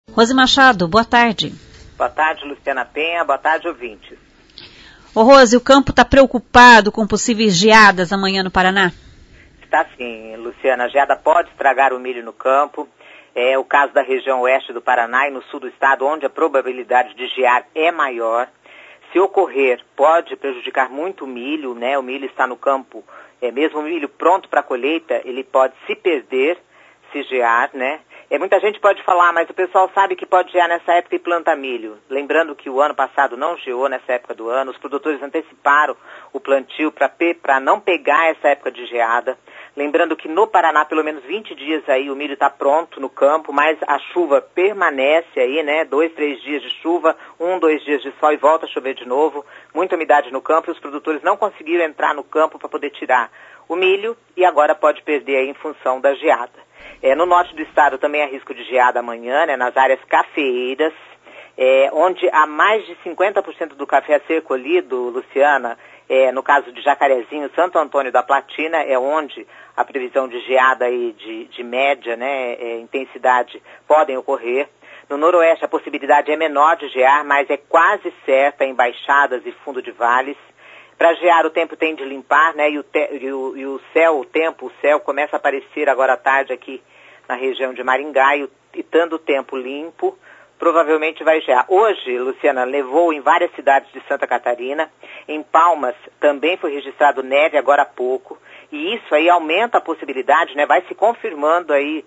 Rose Machado, boa tarde. Boa tarde, Luciana Penha. Boa tarde, ouvintes. Ô Rose, o campo está preocupado com possíveis geadas amanhã no Paraná? Está sim, Luciana. A geada pode estragar o milho no campo. É o caso da região oeste do Paraná e no sul do estado, onde a probabilidade de gear é maior. Se ocorrer, pode prejudicar muito o milho, né? O milho está no campo, mesmo o milho pronto para a colheita, ele pode se perder se gear, né? Muita gente pode falar, mas o pessoal sabe que pode gear nessa época e planta milho. Lembrando que o ano passado não geou nessa época do ano, os produtores anteciparam o plantio para não pegar essa época de geada. Lembrando que no Paraná, pelo menos 20 dias aí, o milho está pronto no campo, mas a chuva permanece aí, né? 2, 3 dias de chuva, 1, 2 dias de sol e volta a chover de novo. Muita umidade no campo e os produtores não conseguiram entrar no campo para poder tirar o milho e agora pode perder aí em função da geada. No norte do estado também há risco de geada amanhã, né? Nas áreas cafeeiras, onde há mais de 50% do café a ser colhido, Luciana, no caso de Jacarezinho, Santo Antônio da Platina, é onde a previsão de geada aí de média, né, intensidade podem ocorrer. No noroeste a possibilidade é menor de gear, mas é quase certa em baixadas e fundo de vales. Para gear o tempo tem de limpar, né, e o céu começa a aparecer agora à tarde aqui na região de Maringá e estando o tempo limpo, provavelmente vai gear. Hoje, Luciana, levou em várias cidades de Santa Catarina. Em Palmas também foi registrado neve agora há pouco. E isso aí aumenta a possibilidade, né? Vai se confirmando aí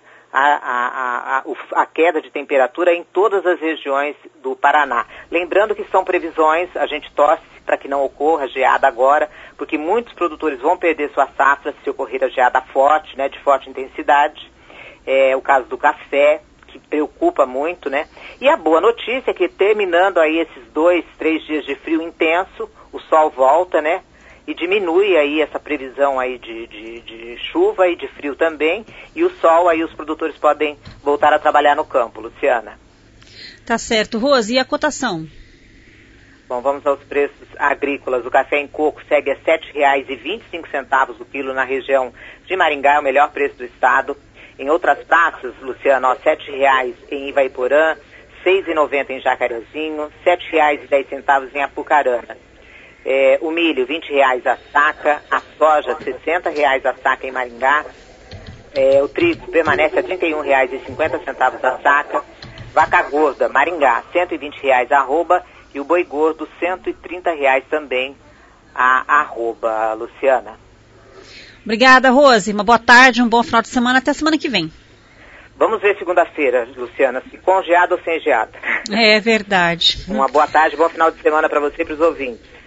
a queda de temperatura em todas as regiões do Paraná. Lembrando que são previsões, a gente torce para que não ocorra geada agora, porque muitos produtores vão perder suas safras se ocorrer a geada forte, né? De forte intensidade. O caso do café, que preocupa muito, né? E a boa notícia é que terminando aí esses 2, 3 dias de frio intenso, o sol volta, né? E diminui aí essa previsão aí de chuva e de frio também, e o sol aí os produtores podem voltar a trabalhar no campo, Luciana. Tá certo. Rose, e a cotação? Bom, vamos aos preços agrícolas. O café em coco segue a R$ 7,25 o quilo na região de Maringá, é o melhor preço do estado. Em outras praças, Luciano, R$ 7,00 em Ivaiporã, R$ 6,90 em Jacarezinho, R$ 7,10 em Apucarana. O milho, R$ 20,00 a saca, a soja, R$ 60,00 a saca em Maringá. O trigo permanece a R$ 31,50 a saca. Vaca gorda, Maringá, R$ 120,00 a arroba e o boi gordo, R$ 130,00 também a arroba, Luciana. Obrigada, Rose. Uma boa tarde, um bom final de semana. Até semana que vem. Vamos ver segunda-feira, Luciana, se com geada ou sem geada. É verdade. Uma boa tarde, bom final de semana para você e para os ouvintes.